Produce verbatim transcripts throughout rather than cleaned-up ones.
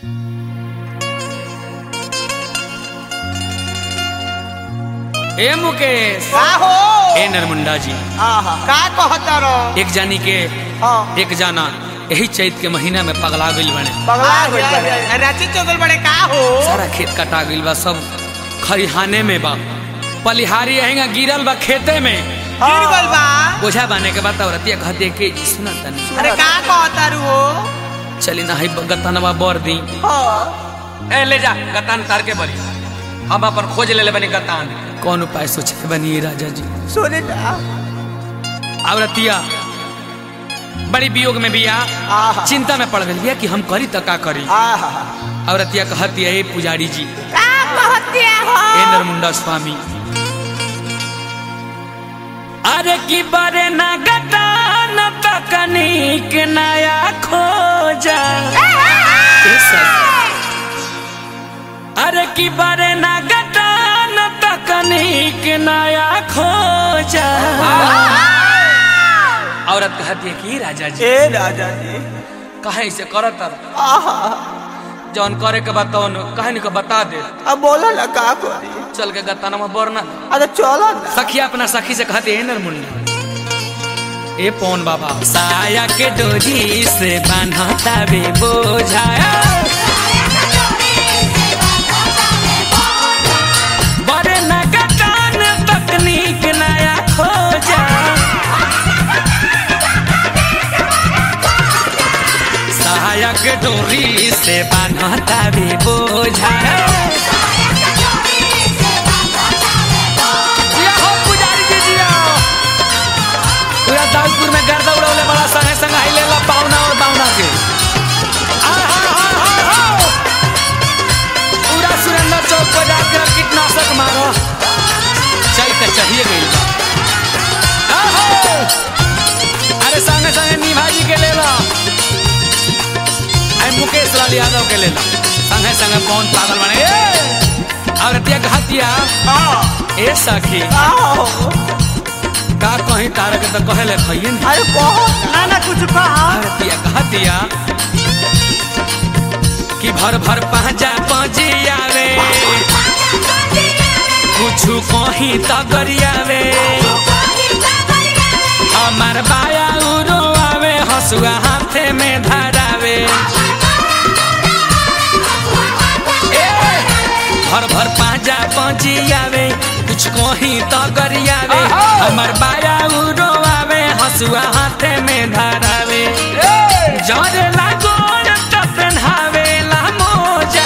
ए मुकेश का हो ए नरमुंडा जी आहा का कहता रो एक जानी के हां एक जाना यही चैत के महीना में पगला गइल बने पगला गइल बने रांची चौगल बड़े का हो सारा खेत कटा गइल बा सब खरिहाने में बा पलिहारी रहेगा गिरल बा खेते में गिर गइल बा बोझा बाने के बाद औरतिया कहते के जी सुना तनी अरे का कहता रू हो चली ना है गतनवा बर दी हां ए ले जा गतान तार के बरी हम अपन खोज ले ले बनी गतान कौन उपाय सोचे बनी राजा जी सोने जा औरतिया बड़ी वियोग में बिया आहा चिंता में पड़ गई बिया कि हम करी तो का करी आहा औरतिया कहती है पुजारी जी का कहतिया हो ए नरमुंडा स्वामी अरे की बरे ना गतान तकनीक नया खोजा अरे की बरे ना गतान तकनीक नया खोजा औरत कहती है कि राजा जी ए राजा जी कहे से करत आहा जौन करे के बताओ कहनी को बता दे अब बोला ना का करी चल के गताना में बरना अरे चलो ना सखिया अपना सखी से कहते हैं नरमुंडा ए पौन बाबा साया के डोरी से बांधता बे बोझाया बड़े नगतान तकनीक नया खोजा साया के डोरी से बांधता बे बोझाया दाऊदपुर में गर्दा उड़ौले बड़ा संगे संग आई लेला पावना और बावना के पूरा सुरेंद्र चौक पर जाकर कीटनाशक मारो चाहिए चाहिए गई अरे संगे संगे निभाजी के लेला अरे मुकेश लाल यादव के लेला संगे संगे कौन पागल बने औरतिया कहतिया ए सखी का कहीं तारा के तो कहे ले खइए अरे कहो ना ना कुछ कहा दिया कहा दिया कि भर भर पहचा पहुंची आवे कुछ कहीं तो गरियावे हमार बाया उरो आवे हसुआ हाथे में धरावे भर भर पहचा पहुंची आवे कुछ कहीं तो गरियावे हमर बाया उरो आवे हसुआ हाथे में धरावे जरे लागोर त पहनावे ला मोजा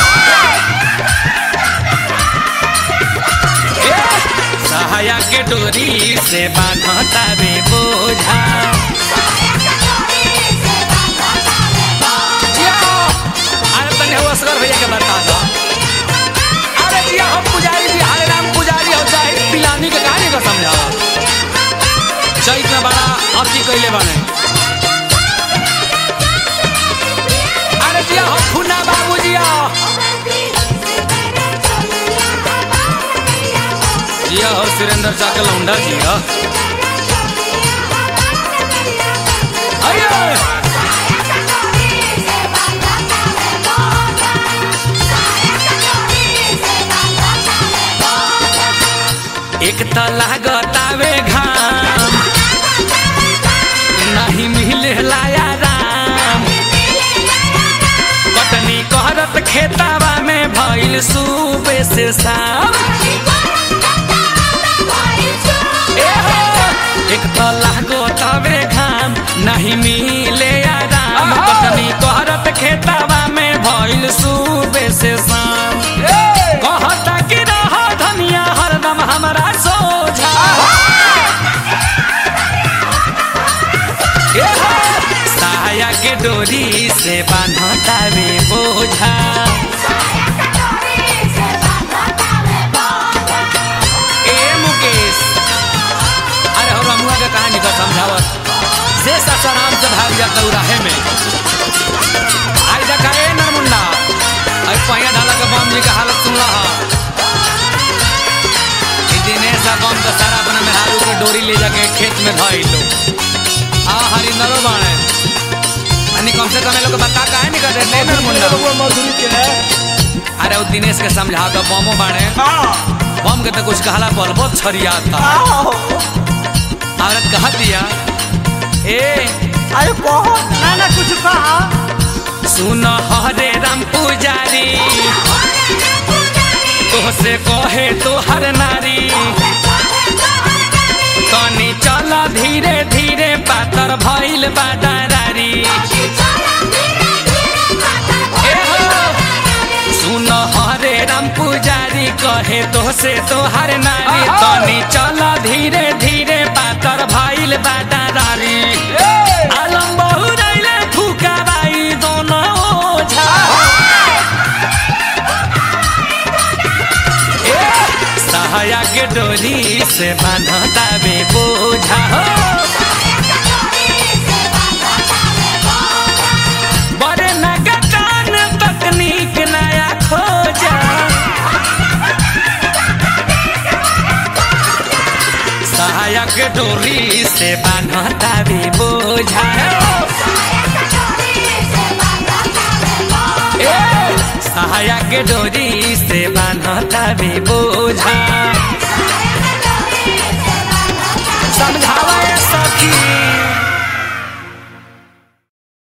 सहाया के डोरी से बांधता बे बोझा अरे तने हो असगर भैया के बता दो अरे जी हम पुजारी जी हरे राम पुजारी हो चाहे पिलानी के कहानी को समझा चैत में बड़ा अति कैले बने अरे जी हम फुना बाबू जी जी हो सुरेंद्र चाकल लौंडा जी हो एक तो लागतावे घाम नहीं मिले लाया राम कटनी करत खेतावा में भइल सुबह से शाम एक तो लागतावे घाम नहीं मिले राम कटनी करत खेतावा में भइल सुबह से शाम कहता कि रह धनिया हरदम हमारा सोझा साया के डोरी से बांधता बे बोझा ए मुकेश अरे हो रमुआ के कहानी का समझावत से ससुराम से भाग जाता राहे में आई देखा ए नरमुंडा आई पहिया ढाला के बम जी का हालत सुन रहा दिनेश कौन का सारा अपना मेहरारू के डोरी ले जाके खेत में धाई लो आ हरिंदरो बाणे तनी कम से कम लोग बता काहे नहीं कर रहे नर मुन्ना मधुरी के अरे वो दिनेश के समझा दो बमो बाड़े बम के तो कुछ कहला पर बहुत छरिया था औरत कहा दिया ए अरे कहो ना ना कुछ कहा सुन हरे राम पुजारी तोहसे कहे तोहर नारी तनी चल धीरे धीरे पातर भइल बादारी सुन हरे राम पुजारी कहे तोहसे तोहर नारी तनी चल धीरे धीरे पातर भइल बादारी आलम बहु रैले फूका बाई दोनों ओझा सहाया के डोरी से बांधता बे बोझा बड़े नगदान तकनीक नया खोजा सहाया के डोरी से बांधता बे बोझा सहाया के डोरी से बांधता बे बोझा।